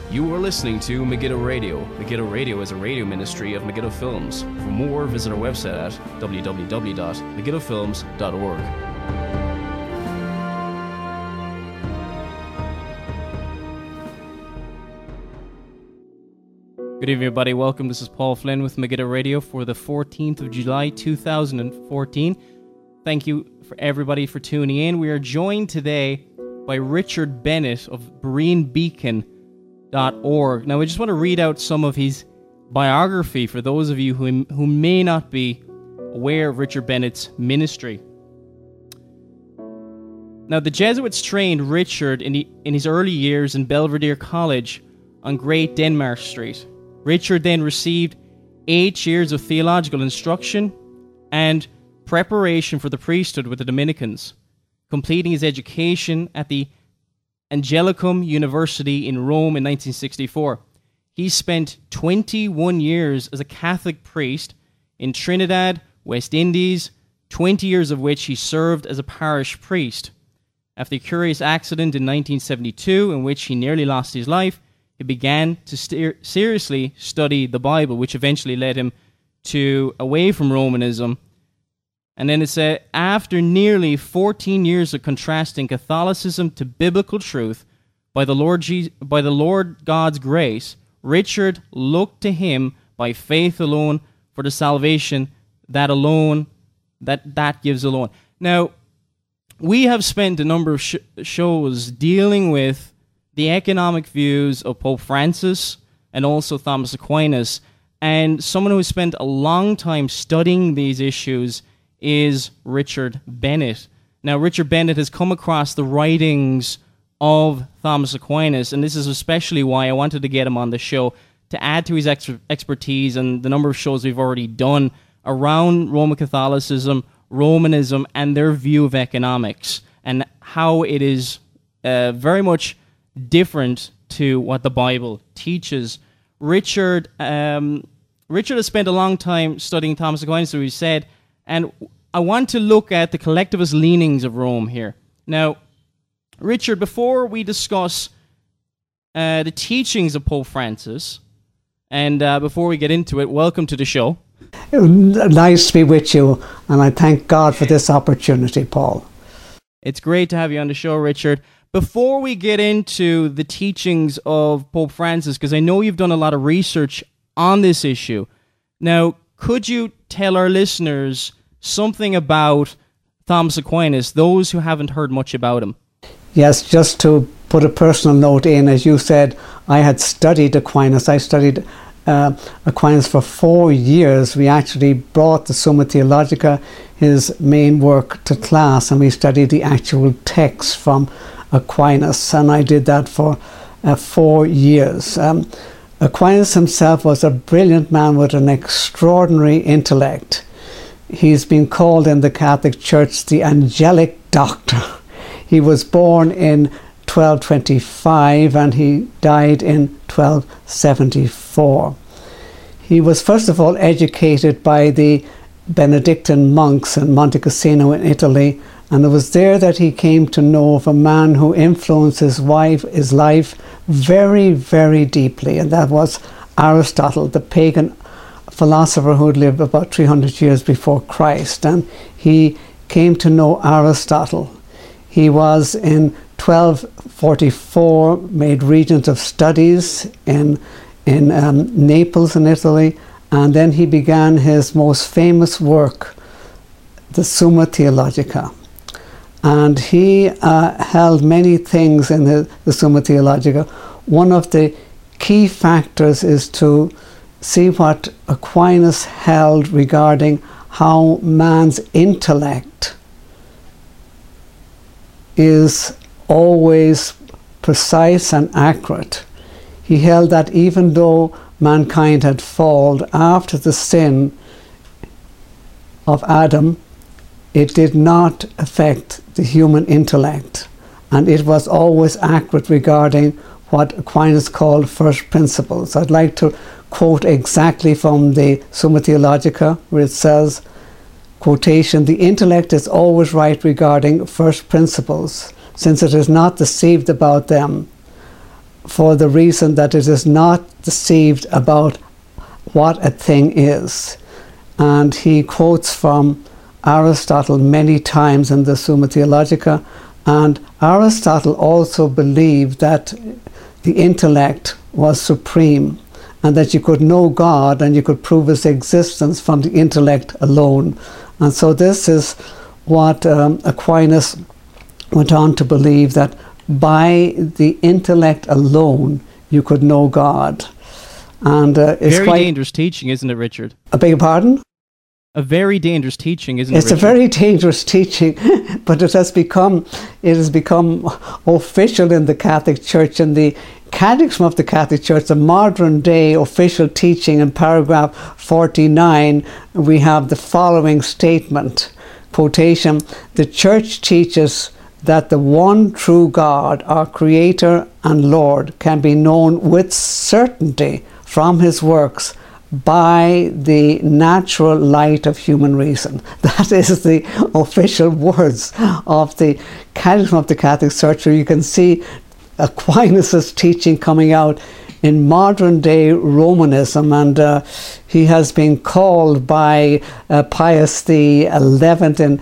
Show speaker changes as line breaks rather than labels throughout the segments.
You are listening to Megiddo Radio. Megiddo Radio is a radio ministry of Megiddo Films. For more, visit our website at www.megiddofilms.org. Good evening, everybody. Welcome. This is Paul Flynn with Megiddo Radio for the 14th of July, 2014. Thank you for everybody for tuning in. We are joined today by Richard Bennett of BereaneBeacon.org. Now, I just want to read out some of his biography for those of you who may not be aware of Richard Bennett's ministry. Now, the Jesuits trained Richard in his early years in Belvedere College on Great Denmark Street. Richard then received 8 years of theological instruction and preparation for the priesthood with the Dominicans, completing his education at the Angelicum University in Rome in 1964. He spent 21 years as a Catholic priest in Trinidad, West Indies, 20 years of which he served as a parish priest. After a curious accident in 1972 in which he nearly lost his life, he began to seriously study the Bible, which eventually led him away from Romanism. And then it said, after nearly 14 years of contrasting Catholicism to biblical truth, by the Lord God's grace, Richard looked to him by faith alone for the salvation that gives alone. Now, we have spent a number of shows dealing with the economic views of Pope Francis and also Thomas Aquinas, and someone who has spent a long time studying these issues is Richard Bennett. Now, Richard Bennett has come across the writings of Thomas Aquinas, and this is especially why I wanted to get him on the show, to add to his expertise and the number of shows we've already done around Roman Catholicism, Romanism, and their view of economics, and how it is very much different to what the Bible teaches. Richard has spent a long time studying Thomas Aquinas, as we said, and I want to look at the collectivist leanings of Rome here. Now, Richard, before we discuss the teachings of Pope Francis, and before we get into it, welcome to the show.
Nice to be with you, and I thank God for this opportunity, Paul.
It's great to have you on the show, Richard. Before we get into the teachings of Pope Francis, because I know you've done a lot of research on this issue, now, could you tell our listeners something about Thomas Aquinas, those who haven't heard much about him?
Yes, just to put a personal note in, as you said, I had studied Aquinas. I studied Aquinas for 4 years. We actually brought the Summa Theologica, his main work, to class, and we studied the actual text from Aquinas, and I did that for 4 years. Aquinas himself was a brilliant man with an extraordinary intellect. He's been called in the Catholic Church the angelic doctor. He was born in 1225 and he died in 1274. He was first of all educated by the Benedictine monks in Monte Cassino in Italy, and it was there that he came to know of a man who influenced his life very, very deeply, and that was Aristotle, the pagan philosopher who had lived about 300 years before Christ. And he came to know Aristotle. He was in 1244 made regent of studies in Naples in Italy, and then he began his most famous work, the Summa Theologica. And he held many things in the Summa Theologica. One of the key factors is to see what Aquinas held regarding how man's intellect is always precise and accurate. He held that even though mankind had fallen after the sin of Adam, it did not affect the human intellect, and it was always accurate regarding what Aquinas called first principles. I'd like to quote exactly from the Summa Theologica, where it says, quotation, "The intellect is always right regarding first principles, since it is not deceived about them. for the reason that it is not deceived about what a thing is. And he quotes from Aristotle many times in the Summa Theologica, and Aristotle also believed that the intellect was supreme and that you could know God and you could prove his existence from the intellect alone. And so this is what Aquinas went on to believe, that by the intellect alone you could know God. And it's
very
quite
dangerous teaching, isn't it, Richard?
I beg your pardon?
A very dangerous teaching, isn't it,
It's
Richard?
a very dangerous teaching, but it has become official in the Catholic Church. In the Catechism of the Catholic Church, the modern day official teaching, in paragraph 49, we have the following statement, quotation: "The Church teaches that the one true God, our Creator and Lord, can be known with certainty from his works by the natural light of human reason." That is the official words of the Catechism of the Catholic Church. You can see Aquinas' teaching coming out in modern day Romanism, and he has been called by Pius the 11th in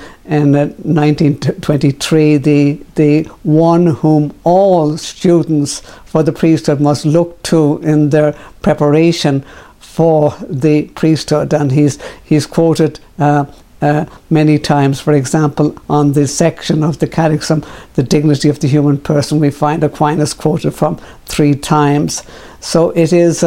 1923 the one whom all students for the priesthood must look to in their preparation for the priesthood. And he's quoted many times. For example, on the section of the Catechism, the dignity of the human person, we find Aquinas quoted from 3 times. So it is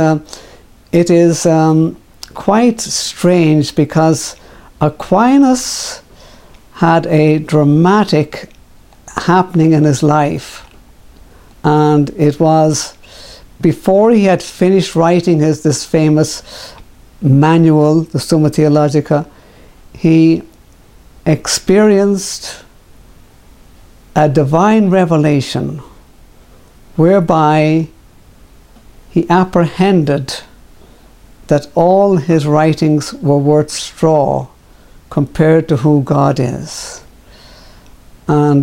quite strange, because Aquinas had a dramatic happening in his life, and it was before he had finished writing this famous manual, the Summa Theologica. He experienced a divine revelation whereby he apprehended that all his writings were worth straw compared to who God is. And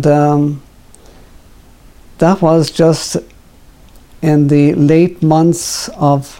that was just in the late months of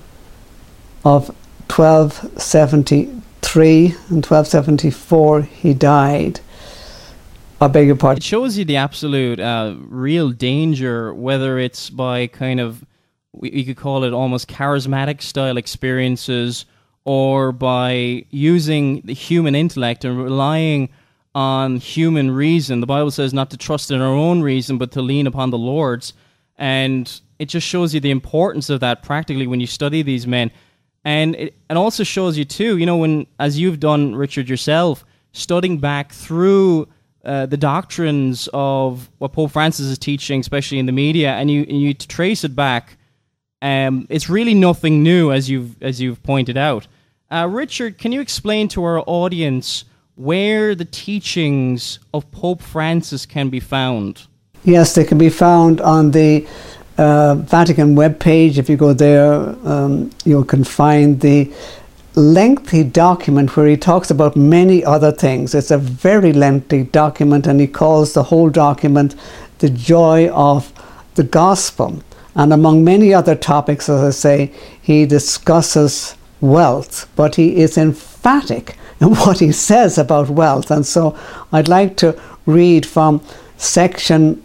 1273 and 1274 he died. I beg your pardon.
It shows you the absolute real danger, whether it's by kind of, you could call it almost charismatic style experiences, or by using the human intellect and relying on human reason. The Bible says not to trust in our own reason, but to lean upon the Lord's. And it just shows you the importance of that practically when you study these men. And it also shows you too, when, as you've done, Richard, yourself, studying back through the doctrines of what Pope Francis is teaching, especially in the media, and you trace it back, it's really nothing new, as you've pointed out. Richard, can you explain to our audience where the teachings of Pope Francis can be found?
Yes, they can be found on the Vatican webpage. If you go there, you can find the lengthy document where he talks about many other things. It's a very lengthy document, and he calls the whole document the joy of the gospel. And among many other topics, as I say, he discusses wealth, but he is emphatic in what he says about wealth. And so I'd like to read from section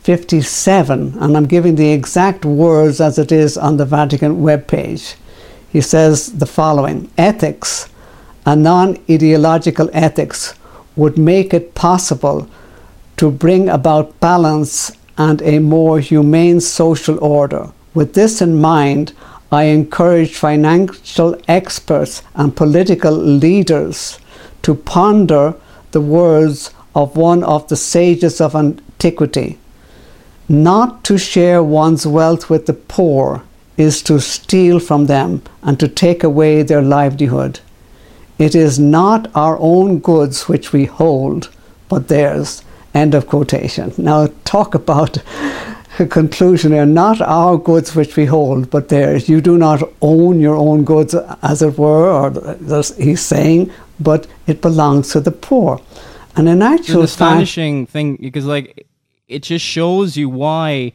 57, and I'm giving the exact words as it is on the Vatican webpage. He says the following: ethics, a non-ideological ethics, would make it possible to bring about balance and a more humane social order. With this in mind, I encourage financial experts and political leaders to ponder the words of one of the sages of antiquity. Not to share one's wealth with the poor is to steal from them and to take away their livelihood. It is not our own goods which we hold, but theirs. End of quotation. Now talk about a conclusion here. Not our goods which we hold, but theirs. You do not own your own goods, as it were, or he's saying, but it belongs to the poor. And in actual
fact, it's an astonishing thing, because it just shows you why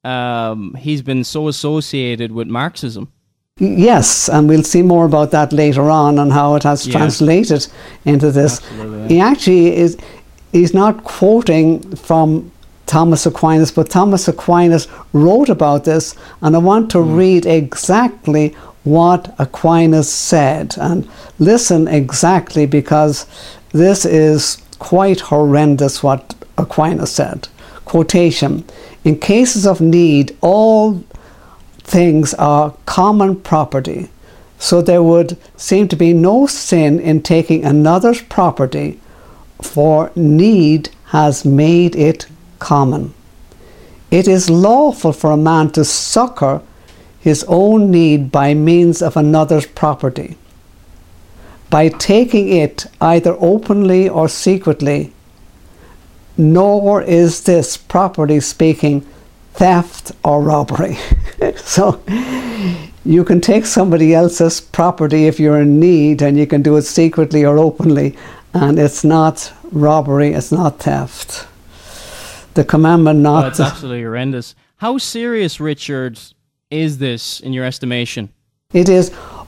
he's been so associated with Marxism.
Yes, and we'll see more about that later on and how it has translated into this. Absolutely. He actually he's not quoting from Thomas Aquinas, but Thomas Aquinas wrote about this, and I want to read exactly what Aquinas said, and listen exactly, because this is quite horrendous what Aquinas said. Quotation: "In cases of need, all things are common property, so there would seem to be no sin in taking another's property, for need has made it common. It is lawful for a man to succor his own need by means of another's property, by taking it either openly or secretly, nor is this, property speaking, theft or robbery." So you can take somebody else's property if you're in need, and you can do it secretly or openly, and it's not robbery, it's not theft. The commandment not...
It's absolutely horrendous. How serious, Richard, is this in your estimation?
It is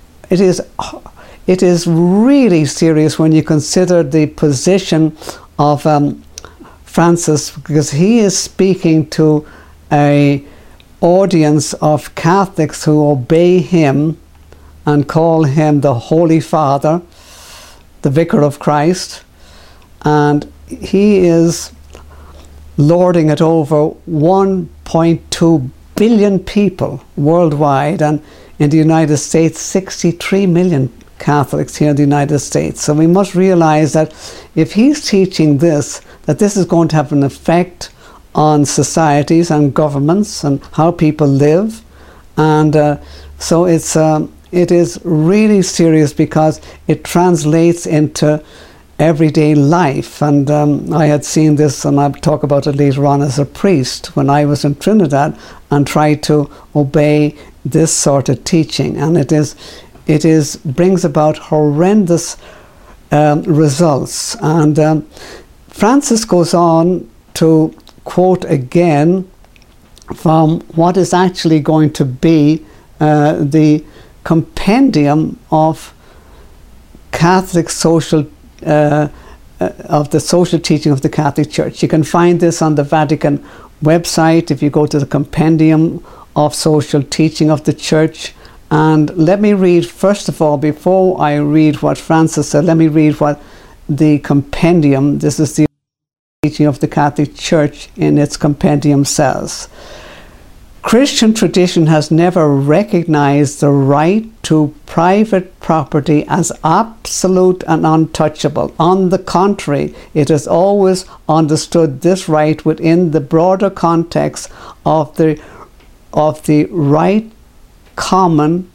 really serious when you consider the position of Francis, because he is speaking to an audience of Catholics who obey him and call him the Holy Father, the Vicar of Christ, and he is lording it over 1.2 billion people worldwide, and in the United States 63 million Catholics here in the United States. So we must realize that if he's teaching this, that this is going to have an effect on societies and governments and how people live, and so it is really serious, because it translates into everyday life. And I had seen this, and I'll talk about it later on, as a priest when I was in Trinidad and tried to obey this sort of teaching, and it brings about horrendous results. And Francis goes on to quote again from what is actually going to be the compendium of Catholic social of the social teaching of the Catholic Church. You can find this on the Vatican website if you go to the compendium of social teaching of the Church. And let me read, first of all, before I read what Francis said, let me read what the compendium, this is the teaching of the Catholic Church, in its compendium says. Christian tradition has never recognized the right to private property as absolute and untouchable. On the contrary, it has always understood this right within the broader context of the right common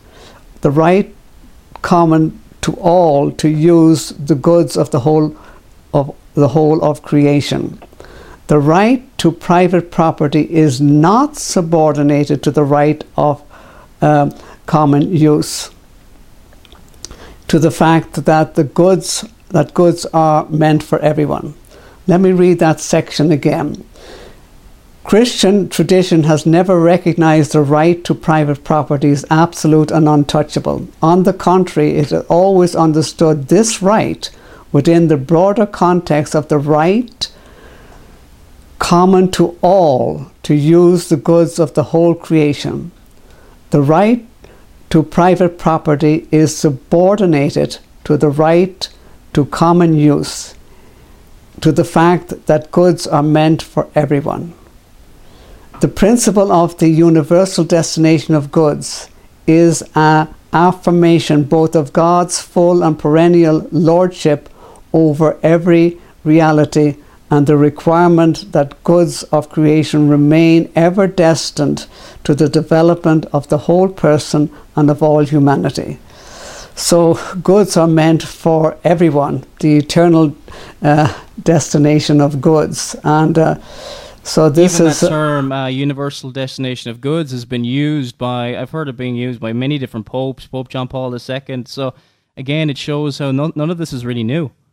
to all to use the goods of the whole of creation. The right to private property is not subordinated to the right of common use, to the fact that goods are meant for everyone. Let me read that section again. Christian tradition has never recognized the right to private property as absolute and untouchable. On the contrary, it has always understood this right within the broader context of the right common to all to use the goods of the whole creation. The right to private property is subordinated to the right to common use, to the fact that goods are meant for everyone. The principle of the universal destination of goods is an affirmation both of God's full and perennial lordship over every reality, and the requirement that goods of creation remain ever destined to the development of the whole person and of all humanity. So goods are meant for everyone, the eternal destination of goods. And so this
Even that term, universal destination of goods, has been used by, I've heard it being used by many different popes, Pope John Paul II. So again, it shows how none of this is really new.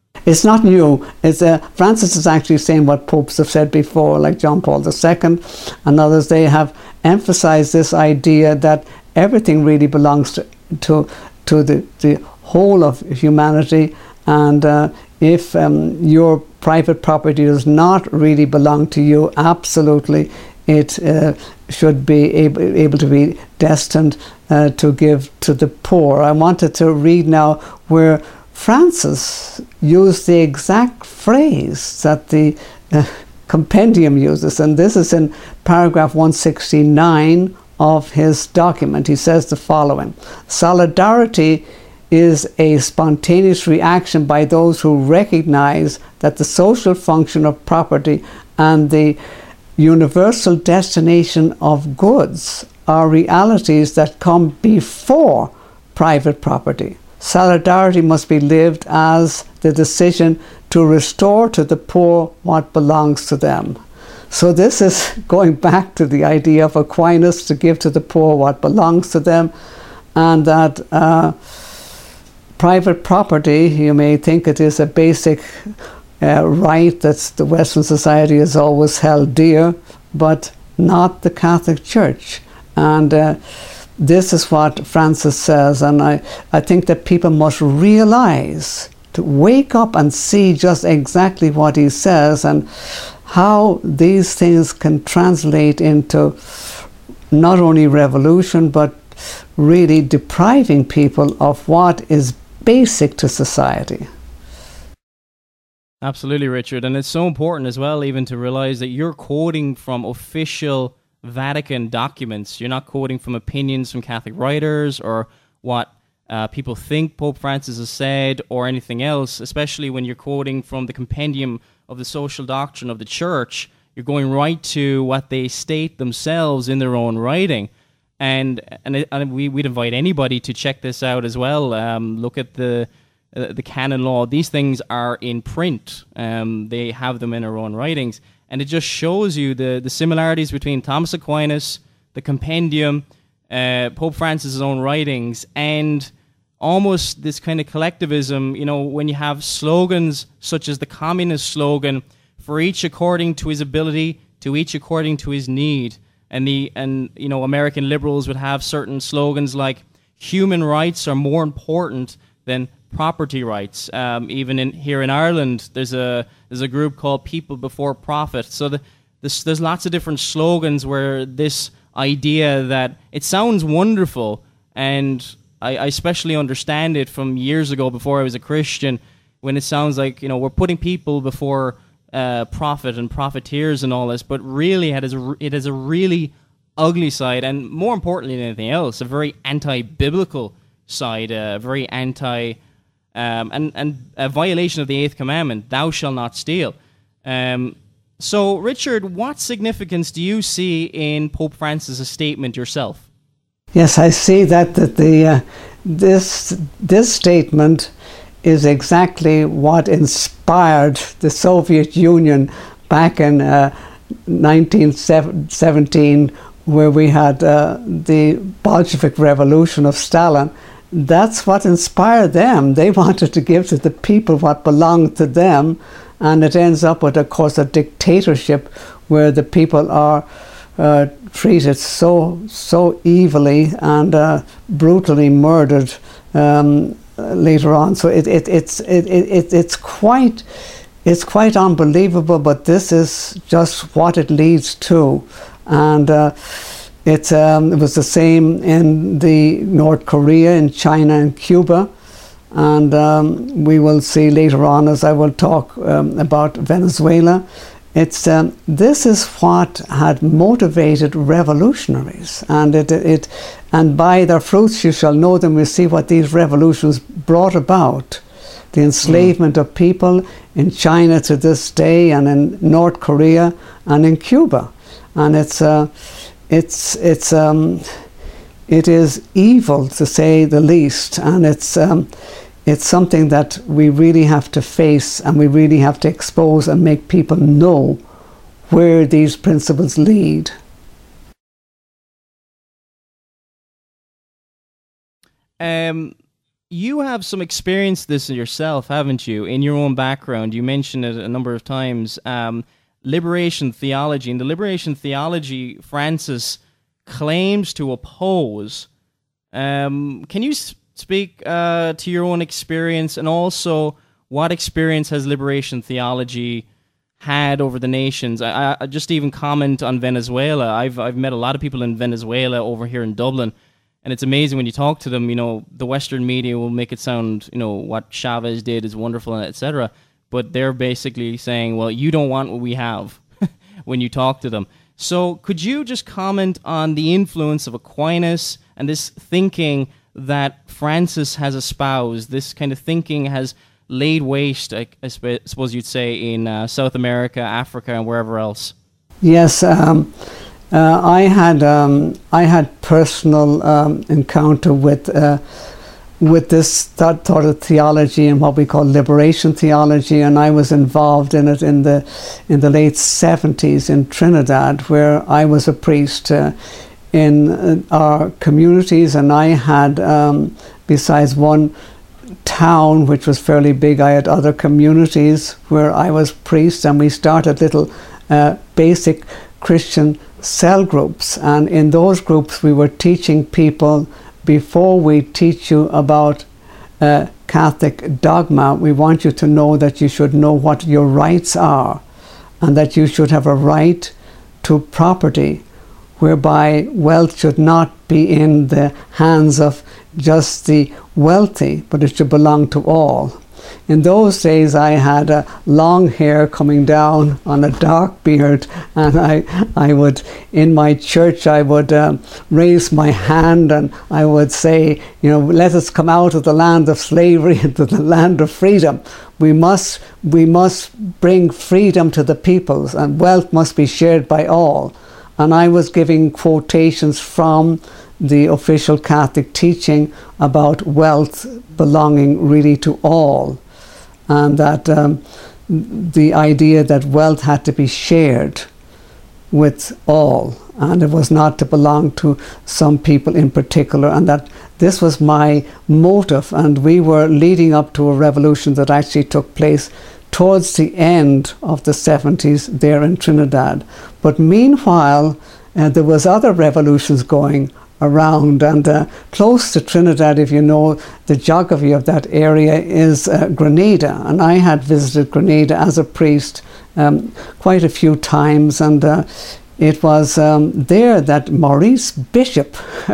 It's not new. It's Francis is actually saying what popes have said before, like John Paul II and others. They have emphasized this idea that everything really belongs to the whole of humanity, and if your private property does not really belong to you, absolutely, it should be able to be destined to give to the poor. I wanted to read now where Francis used the exact phrase that the compendium uses, and this is in paragraph 169 of his document. He says the following: solidarity is a spontaneous reaction by those who recognize that the social function of property and the universal destination of goods are realities that come before private property. Solidarity must be lived as the decision to restore to the poor what belongs to them. So this is going back to the idea of Aquinas, to give to the poor what belongs to them, and that private property, you may think it is a basic right that the Western society has always held dear, but not the Catholic Church. And this is what Francis says, and I think that people must realize, to wake up and see just exactly what he says and how these things can translate into not only revolution, but really depriving people of what is basic to society.
Absolutely, Richard. And it's so important as well, even to realize that you're quoting from official Vatican documents. You're not quoting from opinions from Catholic writers or what people think Pope Francis has said or anything else, especially when you're quoting from the compendium of the social doctrine of the Church. You're going right to what they state themselves in their own writing. And we'd invite anybody to check this out as well. Look at the canon law. These things are in print. They have them in our own writings. And it just shows you the similarities between Thomas Aquinas, the compendium, Pope Francis' own writings, and almost this kind of collectivism. You know, when you have slogans such as the communist slogan, for each according to his ability, to each according to his need. And you know, American liberals would have certain slogans like human rights are more important than property rights. Even here in Ireland, there's a group called People Before Profit. So there's lots of different slogans where this idea that it sounds wonderful, and I especially understand it from years ago before I was a Christian, when it sounds like, you know, we're putting people before profit and profiteers and all this, but really it has a really ugly side, and more importantly than anything else, a very anti-biblical side, a very anti and a violation of the 8th commandment, thou shalt not steal. So, Richard, what significance do you see in Pope Francis' statement yourself?
Yes, I see that this statement is exactly what inspired the Soviet Union back in 1917, where we had the Bolshevik Revolution of Stalin. That's what inspired them. They wanted to give to the people what belonged to them, and it ends up with, of course, a dictatorship where the people are treated so evilly and brutally murdered later on. So it's quite unbelievable, but this is just what it leads to, and it was the same in the North Korea, in China, and Cuba, and we will see later on, as I will talk about Venezuela. This is what had motivated revolutionaries, and and by their fruits you shall know them. We see what these revolutions brought about: the enslavement of people in China to this day, and in North Korea, and in Cuba, and it is evil, to say the least, and it's something that we really have to face, and we really have to expose and make people know where these principles lead.
You have some experience this yourself, haven't you? In your own background, you mentioned it a number of times. Liberation theology. In the liberation theology, Francis claims to oppose. Can you speak to your own experience, and also what experience has liberation theology had over the nations? I just even comment on Venezuela. I've met a lot of people in Venezuela over here in Dublin, and it's amazing when you talk to them. You know, the Western media will make it sound, you know, what Chavez did is wonderful, etc. But they're basically saying, well, you don't want what we have when you talk to them. So could you just comment on the influence of Aquinas and this thinking that Francis has espoused? This kind of thinking has laid waste, I suppose you'd say, in South America, Africa, and wherever else.
Yes, I had personal encounter with this thought of theology and what we call liberation theology, and I was involved in it in the late 70s in Trinidad, where I was a priest in our communities, and I had, besides one town which was fairly big, I had other communities where I was priest, and we started little basic Christian cell groups, and in those groups we were teaching people, before we teach you about Catholic dogma, we want you to know that you should know what your rights are, and that you should have a right to property, whereby wealth should not be in the hands of just the wealthy, but it should belong to all. In those days I had long hair coming down on a dark beard, and I would, in my church, I would raise my hand and I would say, you know, let us come out of the land of slavery into the land of freedom. We must bring freedom to the peoples, and wealth must be shared by all. And I was giving quotations from the official Catholic teaching about wealth belonging really to all, and that the idea that wealth had to be shared with all, and it was not to belong to some people in particular, and that this was my motive. And we were leading up to a revolution that actually took place towards the end of the 70s there in Trinidad. But meanwhile, there was other revolutions going around, and close to Trinidad, if you know the geography of that area, is Grenada, and I had visited Grenada as a priest quite a few times, and it was there that Maurice Bishop,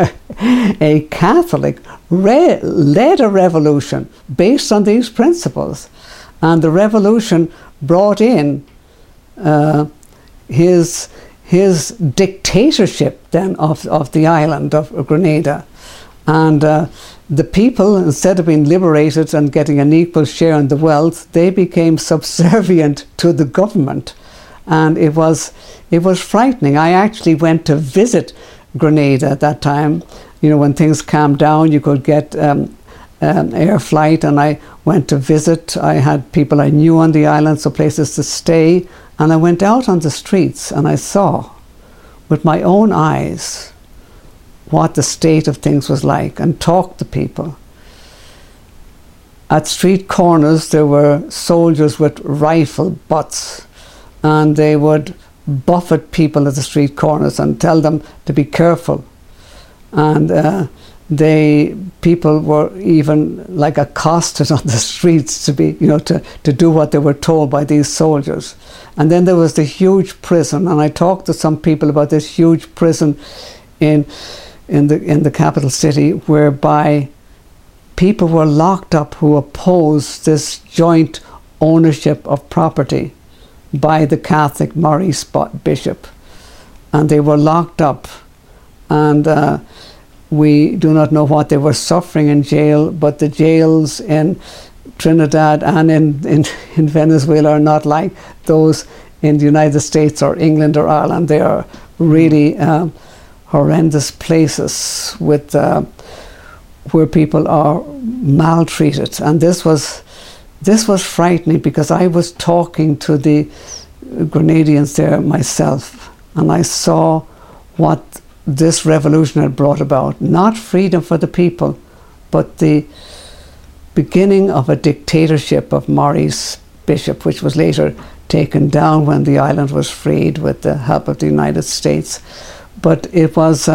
a Catholic, led a revolution based on these principles, and the revolution brought in his dictatorship then of the island of Grenada, and the people, instead of being liberated and getting an equal share in the wealth, they became subservient to the government, and it was frightening. I actually went to visit Grenada at that time. You know, when things calmed down, you could get air flight, and I went to visit. I had people I knew on the island, so places to stay. And I went out on the streets and I saw with my own eyes what the state of things was like, and talked to people. At street corners there were soldiers with rifle butts, and they would buffet people at the street corners and tell them to be careful. And people were even like accosted on the streets to be, you know, to do what they were told by these soldiers. And then there was the huge prison, and I talked to some people about this huge prison in the capital city, whereby people were locked up who opposed this joint ownership of property by the Catholic Maurice Bishop, and they were locked up, and we do not know what they were suffering in jail, but the jails in Trinidad and in Venezuela are not like those in the United States or England or Ireland. They are really horrendous places with where people are maltreated. And this was frightening, because I was talking to the Grenadians there myself, and I saw what this revolution had brought about. Not freedom for the people, but the beginning of a dictatorship of Maurice Bishop, which was later taken down when the island was freed with the help of the United States. But it was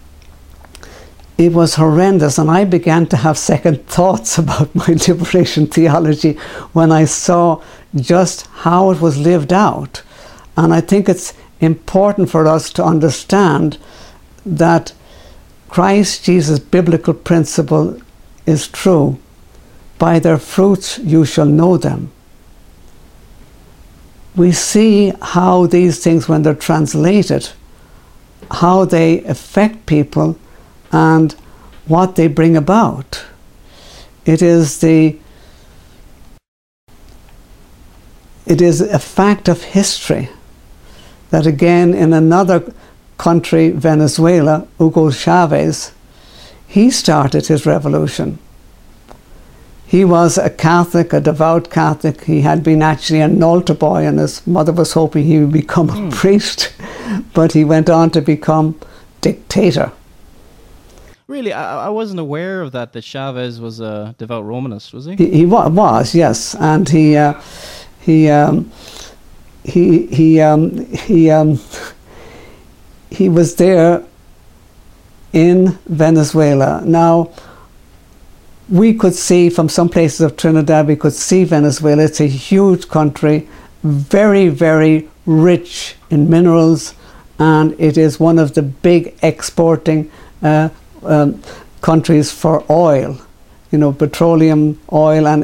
horrendous, and I began to have second thoughts about my liberation theology when I saw just how it was lived out. And I think it's important for us to understand that Christ Jesus' biblical principle is true. By their fruits you shall know them. We see how these things, when they're translated, how they affect people and what they bring about. It is a fact of history that, again, in another country, Venezuela, Hugo Chavez, he started his revolution. He was a Catholic, a devout Catholic. He had been actually an altar boy, and his mother was hoping he would become a priest, but he went on to become dictator.
Really, I wasn't aware of that Chavez was a devout Romanist, was he?
He was, yes, and he was there in Venezuela. Now, we could see from some places of Trinidad, we could see Venezuela. It's a huge country, very, very rich in minerals, and it is one of the big exporting countries for oil, petroleum oil, and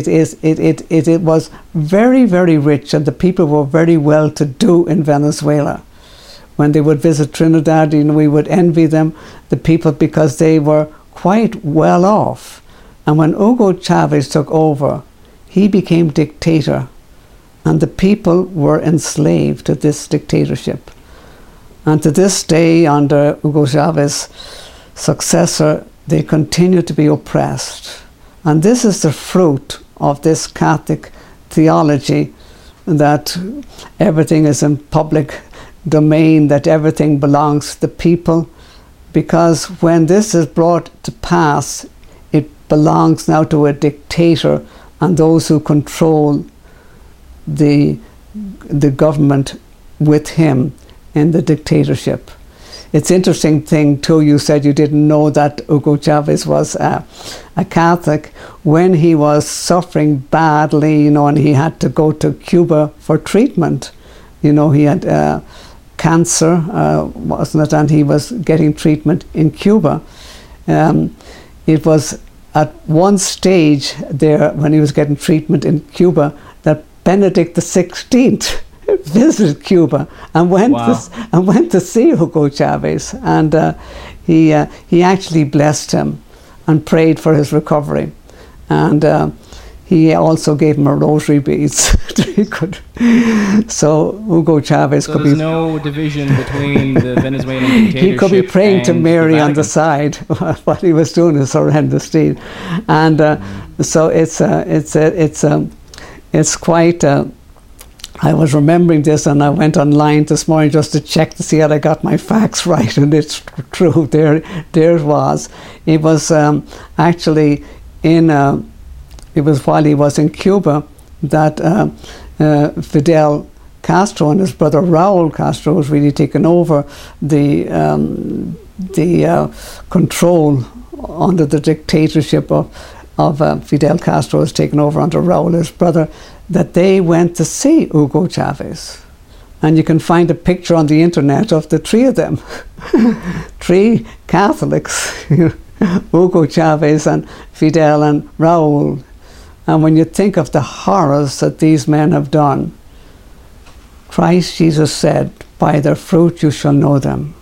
it was very, very rich, and the people were very well to do in Venezuela. When they would visit Trinidad, we would envy them, the people, because they were quite well off. And when Hugo Chavez took over, he became dictator, and the people were enslaved to this dictatorship. And to this day, under Hugo Chavez's successor, they continue to be oppressed. And this is the fruit of this Catholic theology, that everything is in public domain, that everything belongs to the people, because when this is brought to pass, it belongs now to a dictator and those who control the government with him in the dictatorship. It's interesting thing too, you said you didn't know that Hugo Chavez was a Catholic. When he was suffering badly, and he had to go to Cuba for treatment, he had cancer, wasn't it? And he was getting treatment in Cuba. It was at one stage there, when he was getting treatment in Cuba, that Benedict XVI visited Cuba and went to see Hugo Chavez, and he actually blessed him and prayed for his recovery, and he also gave him a rosary beads. So Hugo Chavez could be.
There's no division between the Venezuelan dictatorship.
He could be praying to Mary on the side while he was doing his horrendous deed, and so it's quite. I was remembering this, and I went online this morning just to check to see that I got my facts right, and it's true. There it was. It was actually in. It was while he was in Cuba that Fidel Castro and his brother Raul Castro was really taking over the control under the dictatorship of Fidel Castro was taken over under Raul, his brother, that they went to see Hugo Chavez. And you can find a picture on the internet of the three of them, three Catholics, Hugo Chavez and Fidel and Raul. And when you think of the horrors that these men have done, Christ Jesus said, by their fruit you shall know them.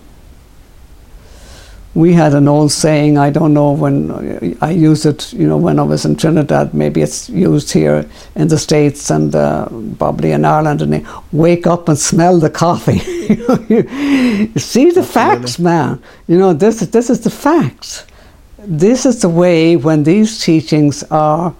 We had an old saying, I don't know when I used it, when I was in Trinidad, maybe it's used here in the States and probably in Ireland, and wake up and smell the coffee. You see the facts, man. This is the facts. This is the way when these teachings are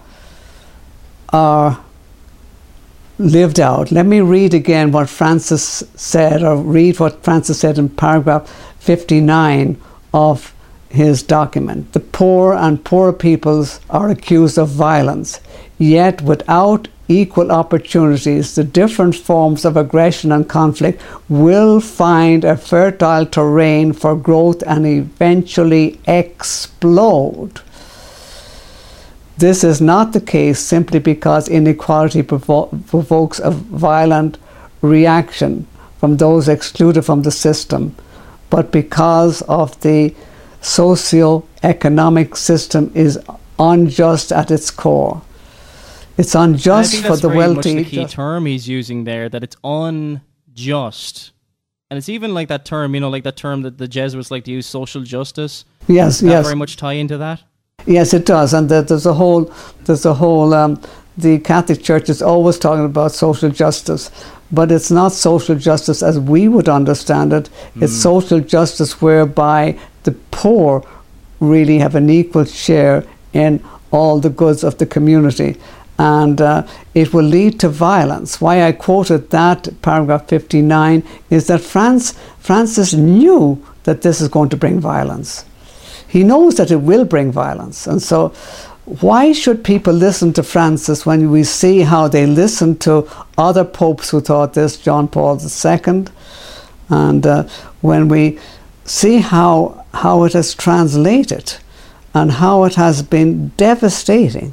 lived out. Let me read again what Francis said, or read what Francis said in paragraph 59 of his document. The poor and poorer peoples are accused of violence, yet without equal opportunities, the different forms of aggression and conflict will find a fertile terrain for growth and eventually explode. This is not the case simply because inequality provokes a violent reaction from those excluded from the system, but because of the socio-economic system is unjust at its core. It's unjust for the wealthy.
Much the key term he's using there, that it's unjust. And it's even like that term, like that term that the Jesuits like to use, social justice.
Yes,
Does that very much tie into that?
Yes, it does. And there's a whole, the Catholic Church is always talking about social justice, but it's not social justice as we would understand it. It's social justice whereby the poor really have an equal share in all the goods of the community. And it will lead to violence. Why I quoted that paragraph 59 is that Francis knew that this is going to bring violence. He knows that it will bring violence. And so why should people listen to Francis when we see how they listened to other popes who thought this, John Paul II, and when we see how it has translated and how it has been devastating.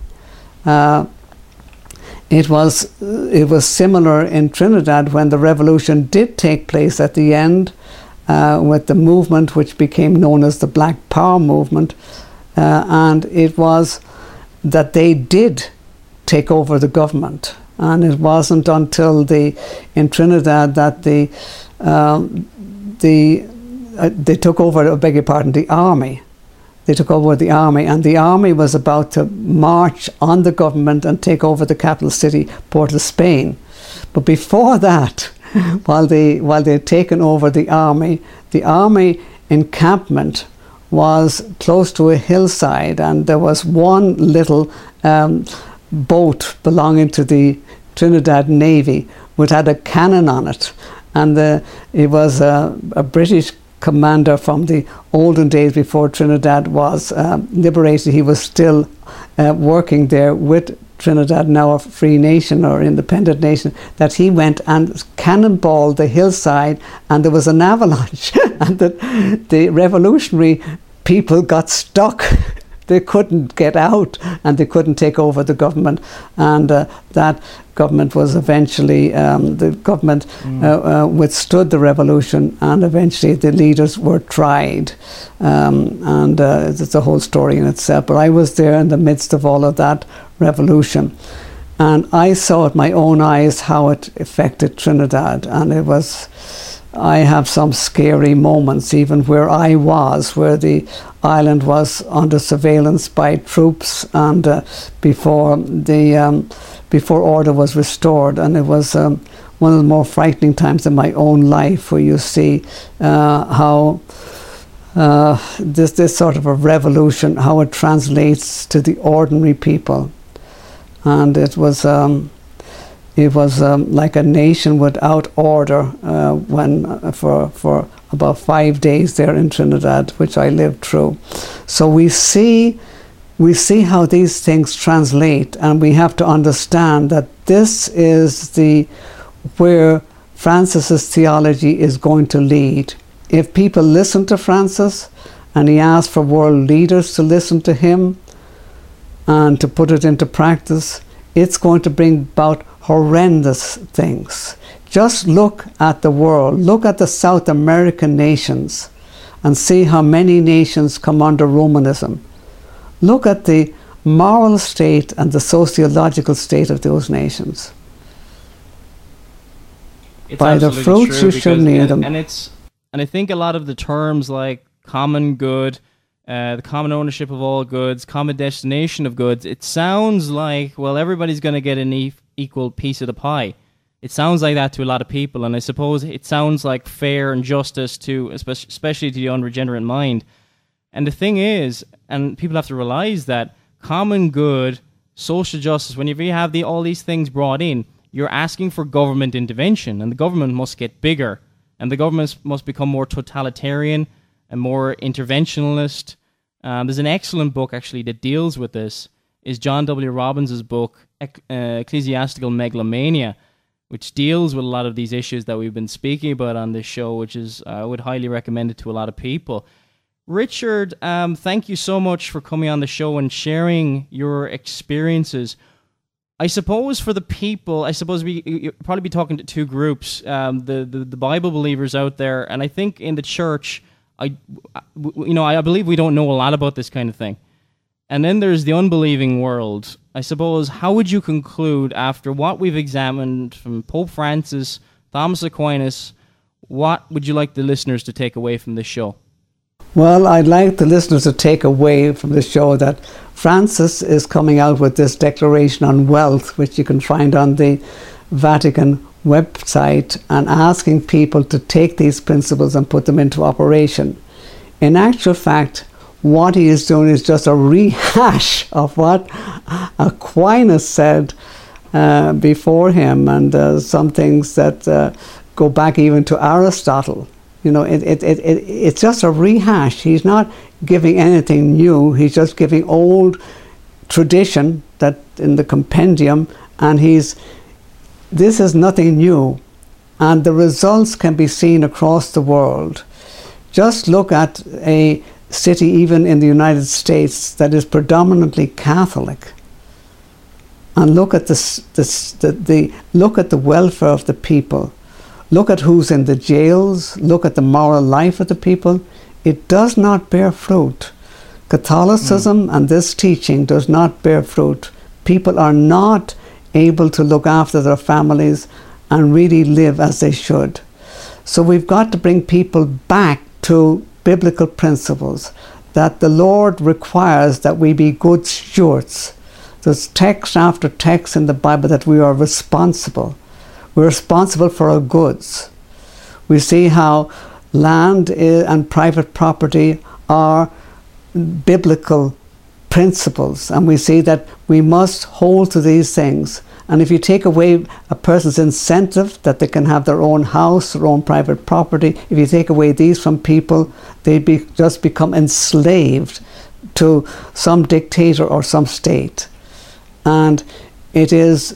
It was similar in Trinidad when the revolution did take place at the end, with the movement which became known as the Black Power movement, and it was that they did take over the government, and it wasn't until in Trinidad that they took over, I beg your pardon, the army. They took over the army, and the army was about to march on the government and take over the capital city, Port of Spain. But before that, while they'd taken over the army encampment was close to a hillside, and there was one little boat belonging to the Trinidad Navy which had a cannon on it, and it was a British commander from the olden days before Trinidad was liberated. He was still working there with Trinidad, now a free nation or independent nation, that he went and cannonballed the hillside, and there was an avalanche and the revolutionary people got stuck. They couldn't get out, and they couldn't take over the government, and that government was eventually withstood the revolution, and eventually the leaders were tried, and it's a whole story in itself. But I was there in the midst of all of that revolution, and I saw with my own eyes how it affected Trinidad, and I have some scary moments, even where I was, where the island was under surveillance by troops, and before order was restored. And it was one of the more frightening times in my own life, where you see how this sort of a revolution, how it translates to the ordinary people. And it was like a nation without order for about 5 days there in Trinidad, which I lived through. So we see how these things translate, and we have to understand that this is where Francis's theology is going to lead. If people listen to Francis, and he asked for world leaders to listen to him and to put it into practice, it's going to bring about horrendous things. Just look at the world, look at the South American nations, and see how many nations come under Romanism. Look at the moral state and the sociological state of those nations.
It's
by the fruits you shall know them.
And I think a lot of the terms like common good, the common ownership of all goods, common destination of goods, it sounds like, well, everybody's going to get an equal piece of the pie. It sounds like that to a lot of people, and I suppose it sounds like fair and justice to, especially to the unregenerate mind. And the thing is, and people have to realize that common good, social justice, whenever you have all these things brought in, you're asking for government intervention, and the government must get bigger, and the government must become more totalitarian and more interventionist, There's an excellent book actually that deals with this. Is John W. Robbins' book Ecclesiastical Megalomania, which deals with a lot of these issues that we've been speaking about on this show, which is I would highly recommend it to a lot of people. Richard, thank you so much for coming on the show and sharing your experiences. I suppose for the people, you'll probably be talking to two groups, the Bible believers out there, and I think in the church, I believe we don't know a lot about this kind of thing. And then there's the unbelieving world. I suppose, how would you conclude after what we've examined from Pope Francis, Thomas Aquinas, what would you like the listeners to take away from this show?
Well, I'd like the listeners to take away from the show that Francis is coming out with this declaration on wealth, which you can find on the Vatican website, and asking people to take these principles and put them into operation. In actual fact, what he is doing is just a rehash of what Aquinas said before him, and some things that go back even to Aristotle. You know, it's just a rehash. He's not giving anything new. He's just giving old tradition that in the compendium, and this is nothing new. And the results can be seen across the world. Just look at a city, even in the United States, that is predominantly Catholic, and look at look at the welfare of the people. Look at who's in the jails. Look at the moral life of the people. It does not bear fruit. Catholicism and this teaching does not bear fruit. People are not able to look after their families and really live as they should. So we've got to bring people back to biblical principles, that the Lord requires that we be good stewards. There's text after text in the Bible that we are responsible. We're responsible for our goods. We see how land and private property are biblical principles, and we see that we must hold to these things. And if you take away a person's incentive that they can have their own house, their own private property, if you take away these from people, they just become enslaved to some dictator or some state. And it is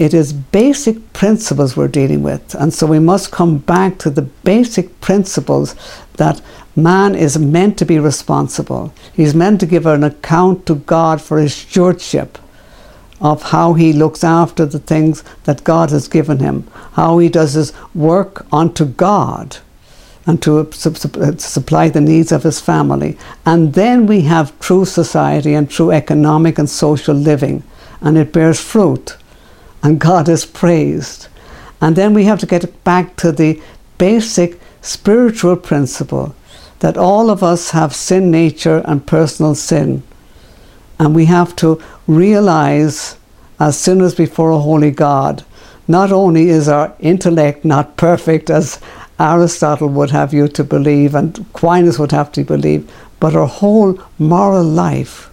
basic principles we're dealing with. And so we must come back to the basic principles that man is meant to be responsible. He's meant to give an account to God for his stewardship of how he looks after the things that God has given him, how he does his work unto God and to supply the needs of his family. And then we have true society and true economic and social living, and it bears fruit, and God is praised. And then we have to get back to the basic spiritual principle that all of us have sin nature and personal sin. And we have to realize, as sinners before a holy God, not only is our intellect not perfect, as Aristotle would have you to believe and Aquinas would have to believe, but our whole moral life,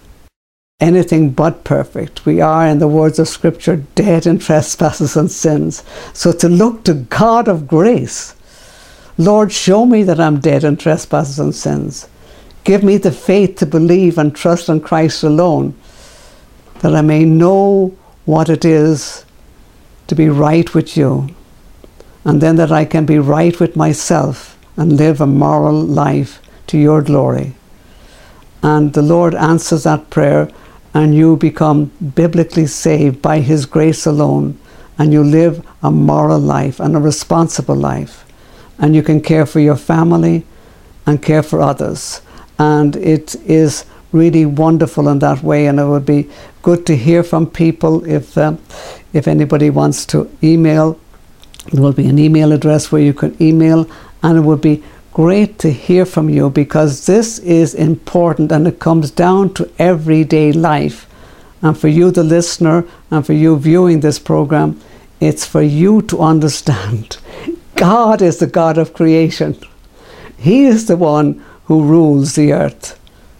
anything but perfect. We are, in the words of Scripture, dead in trespasses and sins. So to look to God of grace, Lord, show me that I'm dead in trespasses and sins. Give me the faith to believe and trust in Christ alone, that I may know what it is to be right with you, and then that I can be right with myself and live a moral life to your glory. And the Lord answers that prayer, and you become biblically saved by his grace alone, and you live a moral life and a responsible life, and you can care for your family and care for others. And it is really wonderful in that way, and it would be good to hear from people. If anybody wants to email, there will be an email address where you can email, and it would be great to hear from you, because this is important and it comes down to everyday life. And for you, the listener, and for you viewing this program, it's for you to understand God is the God of creation. He is the one who rules the earth,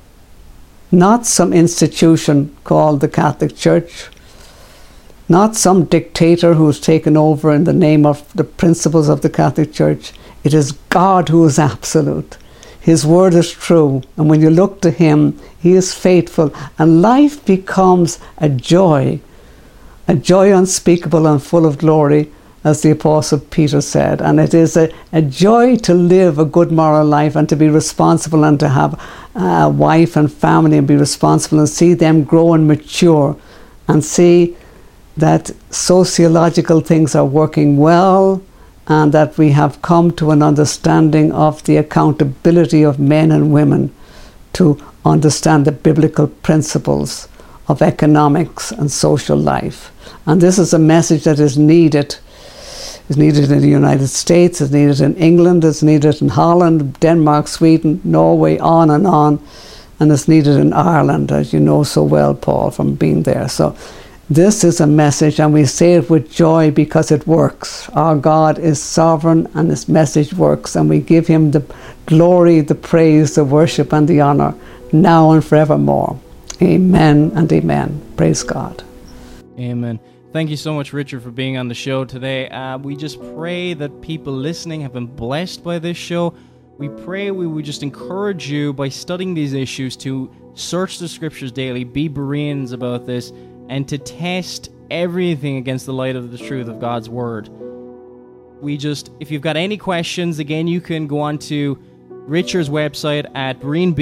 not some institution called the Catholic Church, not some dictator who's taken over in the name of the principles of the Catholic Church. It is God who is absolute. His word is true. And when you look to him, he is faithful. And life becomes a joy unspeakable and full of glory, as the Apostle Peter said. And it is a joy to live a good moral life and to be responsible and to have a wife and family and be responsible and see them grow and mature and see that sociological things are working well and that we have come to an understanding of the accountability of men and women to understand the biblical principles of economics and social life. And this is a message that is needed. It's needed in the United States, it's needed in England, it's needed in Holland, Denmark, Sweden, Norway, on, and it's needed in Ireland, as you know so well, Paul, from being there. So this is a message, and we say it with joy because it works. Our God is sovereign, and His message works, and we give Him the glory, the praise, the worship, and the honor, now and forevermore. Amen and amen. Praise God.
Amen. Thank you so much, Richard, for being on the show today. We just pray that people listening have been blessed by this show. We pray we would just encourage you by studying these issues to search the scriptures daily, be Bereans about this, and to test everything against the light of the truth of God's Word. If you've got any questions, again, you can go on to Richard's website at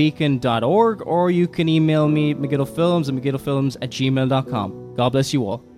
bereanbeacon.org, or you can email me, McGiddle Films, at McGiddleFilms@gmail.com. God bless you all.